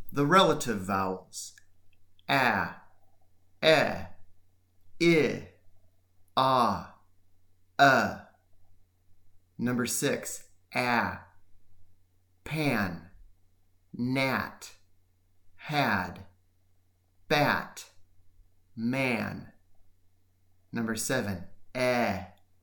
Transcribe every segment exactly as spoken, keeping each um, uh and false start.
The relative vowels. A, E, I, Ah, Uh. Number six, A, Pan, Nat, Had, Bat, Man. Number seven, E,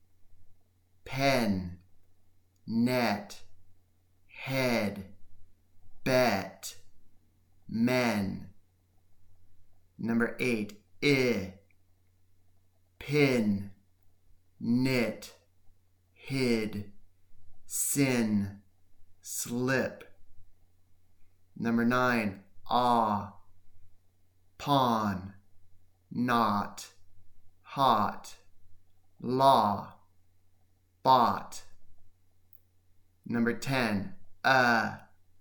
Pen, Net, Head, Bet, Men. Number eight, I, Pin, Knit, Hid, Sin, Slip. Number nine, Ah, Pawn, Not, Hot, Law, Bought. Number ten, Uh,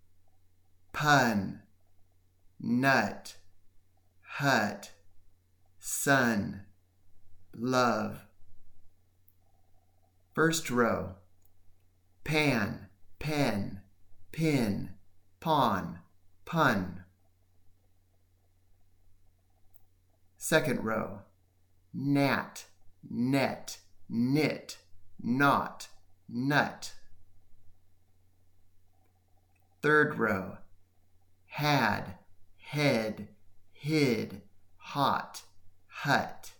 Pun, Nut, Hut, Sun, Love. First row, Pan, Pen, Pin, Pawn, Pun. Second row, Gnat, Net, Knit, Knot, Nut. Third row, Had, Head, Hid, Hot, Hut.